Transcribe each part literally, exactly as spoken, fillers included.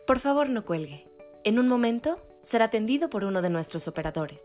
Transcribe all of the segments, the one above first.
Por favor, no cuelgue. En un momento será atendido por uno de nuestros operadores.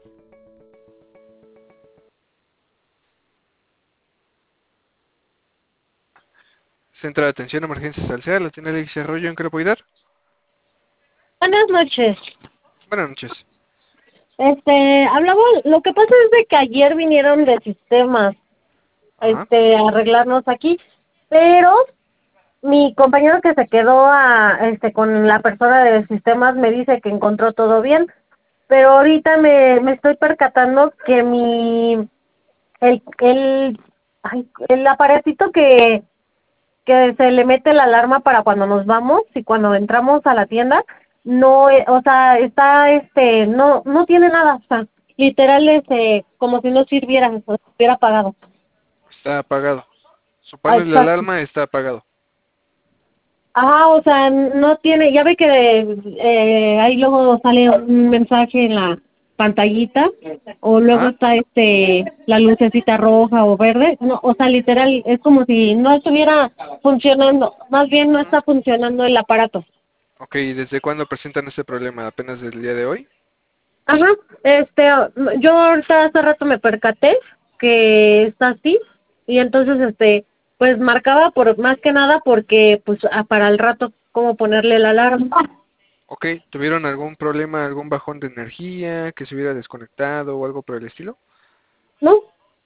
Centro de Atención Emergencias Salcedo, la tiene Alexia Arroyo, ¿en qué le puedo ayudar? Buenas noches. Buenas noches. Este, hablamos, lo que pasa es de que ayer vinieron de sistemas, Ajá. este, a arreglarnos aquí, pero mi compañero que se quedó a, este, con la persona de sistemas me dice que encontró todo bien, pero ahorita me, me estoy percatando que mi, el, el, ay, el aparatito que, que se le mete la alarma para cuando nos vamos y cuando entramos a la tienda, no, eh, o sea, está, este, no, no tiene nada, o sea, literal, este, como si no sirviera, o sea, estuviera apagado. Está apagado. Su Ah, panel de exacto. alarma está apagado. Ajá, o sea, no tiene, ya ve que eh, ahí luego sale un mensaje en la pantallita, o luego Ajá. está este, la lucecita roja o verde, no, o sea, literal, es como si no estuviera funcionando, más bien no Ujú. está funcionando el aparato. Ok, ¿y desde cuándo presentan este problema? ¿Apenas del día de hoy? Ajá, este, yo ahorita hace rato me percaté que está así y entonces, este, pues marcaba por más que nada porque, pues, ah, para el rato, cómo ponerle la alarma, Ok, ¿tuvieron algún problema, algún bajón de energía, que se hubiera desconectado o algo por el estilo? ¿no?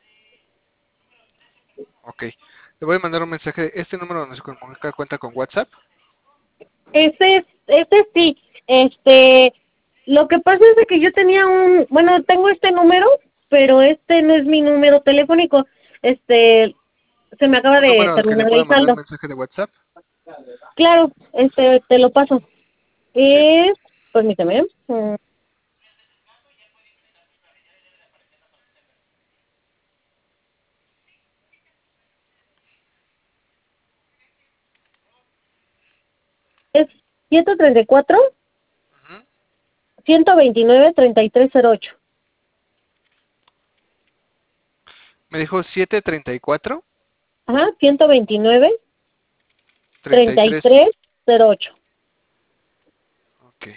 Ok, le voy a mandar un mensaje. Este número donde se comunica cuenta con WhatsApp. Ese, ese sí, este, lo que pasa es de que yo tenía un, bueno, tengo este número, pero este no es mi número telefónico, este, se me acaba ¿Un de número al que le terminar pueda el mandar saldo. mensaje de WhatsApp? Claro, este, te lo paso. Sí. Es, permíteme, mm, es ciento treinta y cuatro, Ujú. ciento veintinueve, treinta y tres cero ocho. Me dijo siete treinta y cuatro, Ajá, ciento veintinueve, treinta y treinta y tres. tres cero ocho. Ok.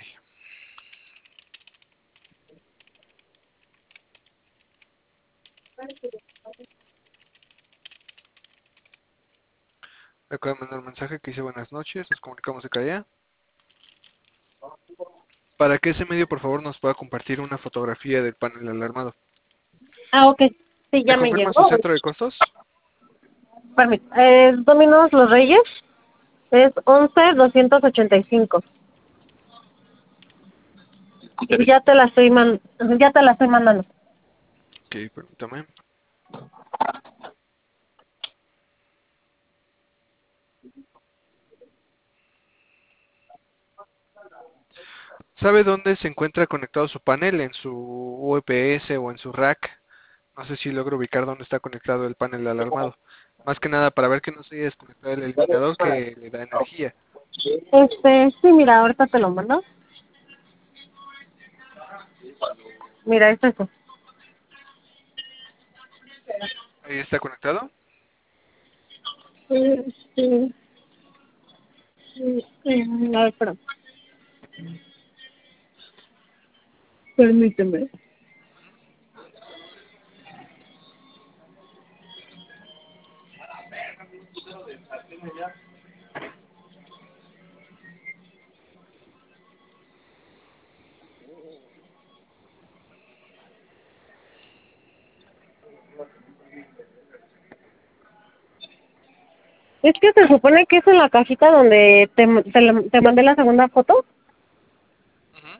Le acabo de mandar un mensaje que dice buenas noches, nos comunicamos de allá. Para que ese medio, por favor, nos pueda compartir una fotografía del panel alarmado. Ah, ok, sí, ¿Me ya me confirma su llegó. centro de costos? Permíteme, es Dominos Los Reyes, es once doscientos ochenta y cinco. Ya te la estoy man ya te la estoy mandando. Ok, permítame. ¿Sabe dónde se encuentra conectado su panel? ¿En su U P S o en su rack? No sé si logro ubicar dónde está conectado el panel alarmado. Más que nada para ver que no se haya desconectado el eliminador que le da energía. Este, sí, mira, ahorita te lo mando. Mira, este es eso. ¿Ahí está conectado? Sí, sí, sí, sí. A ver, espera. Permíteme. Es que se supone que es en la cajita donde te, te, la- te mandé la segunda foto. Ujú.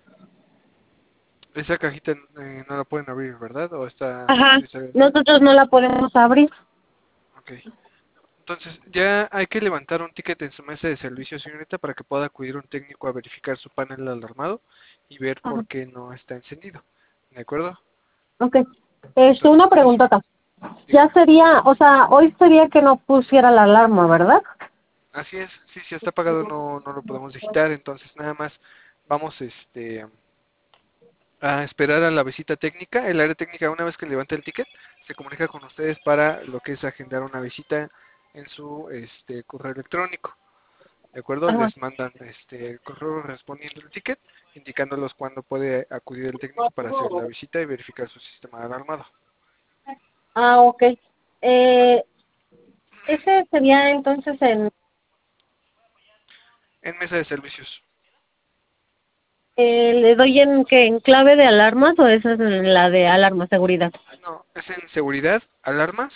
Esa cajita eh, no la pueden abrir, ¿verdad? ¿O está Ajá, necesario? nosotros no la podemos abrir. Ok. Entonces, ya hay que levantar un ticket en su mesa de servicio, señorita, para que pueda acudir un técnico a verificar su panel alarmado y ver Ajá, por qué no está encendido. ¿De acuerdo? ok. Este, Entonces, una sí, preguntota. Ya dígame. sería, o sea, hoy sería que no pusiera la alarma, ¿verdad? Así es, sí, si está apagado no, no lo podemos digitar, entonces nada más vamos este, a esperar a la visita técnica. El área técnica, una vez que levante el ticket, se comunica con ustedes para lo que es agendar una visita en su este, correo electrónico. ¿De acuerdo? Ajá. Les mandan este el correo respondiendo el ticket, indicándolos cuándo puede acudir el técnico para hacer la visita y verificar su sistema alarmado. Ah, ok. ¿Vale? Eh, ese sería entonces en, En mesa de servicios. eh, ¿le doy en que en clave de alarmas o esa es en la de alarma seguridad? No, es en seguridad, alarmas.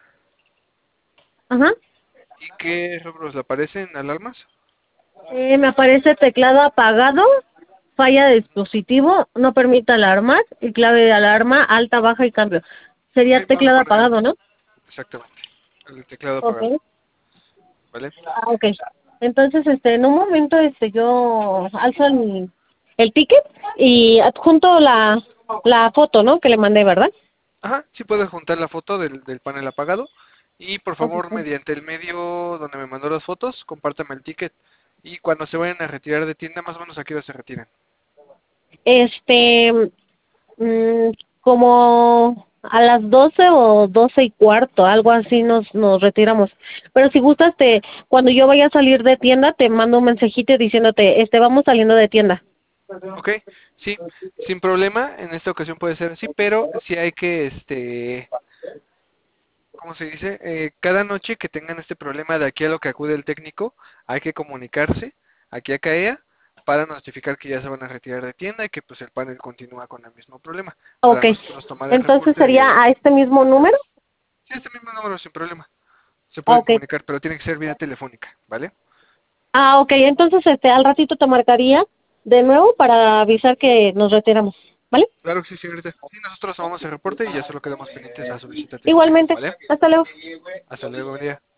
Ajá. ¿Y qué rubros le aparecen alarmas? Eh, me aparece teclado apagado, falla de dispositivo, no permite alarmar y clave de alarma alta, baja y cambio. Ok, Sería vamos a teclado poner apagado, ¿no? exactamente el teclado apagado, Ok. ¿vale? Ah, ok. Entonces, este, en un momento, este, yo alzo el, el ticket y adjunto la, la foto, ¿no? Que le mandé, ¿verdad? Ajá, sí puedes juntar la foto del, del panel apagado y por Ok. favor mediante el medio donde me mandó las fotos, compártame el ticket y cuando se vayan a retirar de tienda, más o menos a qué hora se retiran. Este, mm, como a las doce o doce y cuarto, algo así nos, nos retiramos. Pero si gustas, te, cuando yo vaya a salir de tienda, te mando un mensajito diciéndote, este, vamos saliendo de tienda. Ok, sí, sin problema, en esta ocasión puede ser así, pero sí hay que, este, ¿cómo se dice? Eh, cada noche que tengan este problema de aquí a lo que acude el técnico, hay que comunicarse aquí a CAEA para notificar que ya se van a retirar de tienda y que pues el panel continúa con el mismo problema, para Ok. nosotros tomar el Entonces reporte sería de, a este mismo número. sí, este mismo número sin problema, se puede Ok. comunicar, pero tiene que ser vía telefónica, ¿vale? Ah, ok. Entonces, este, al ratito te marcaría de nuevo para avisar que nos retiramos. ¿Vale? Claro que sí, señorita. Sí, nosotros tomamos el reporte y ya solo quedamos pendientes a su visita técnica, Igualmente. ¿vale? Hasta luego. Hasta luego, buen día.